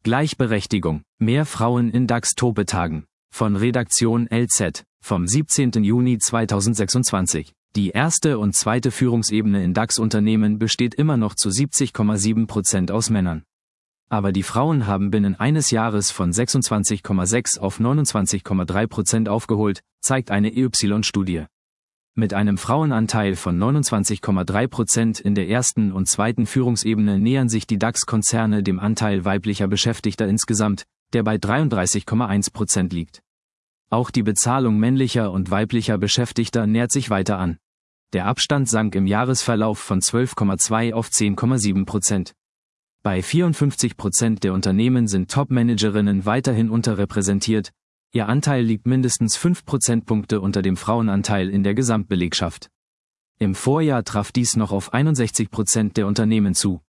Gleichberechtigung, mehr Frauen in DAX-Topetagen. Von Redaktion LZ, vom 17. Juni 2026. Die erste und zweite Führungsebene in DAX-Unternehmen besteht immer noch zu 70,7% aus Männern. Aber die Frauen haben binnen eines Jahres von 26,6 auf 29,3% aufgeholt, zeigt eine EY-Studie. Mit einem Frauenanteil von 29,3% in der ersten und zweiten Führungsebene nähern sich die DAX-Konzerne dem Anteil weiblicher Beschäftigter insgesamt, der bei 33,1% liegt. Auch die Bezahlung männlicher und weiblicher Beschäftigter nähert sich weiter an. Der Abstand sank im Jahresverlauf von 12,2 auf 10,7%. Bei 54% der Unternehmen sind Top-Managerinnen weiterhin unterrepräsentiert. Ihr Anteil liegt mindestens 5 Prozentpunkte unter dem Frauenanteil in der Gesamtbelegschaft. Im Vorjahr traf dies noch auf 61% der Unternehmen zu.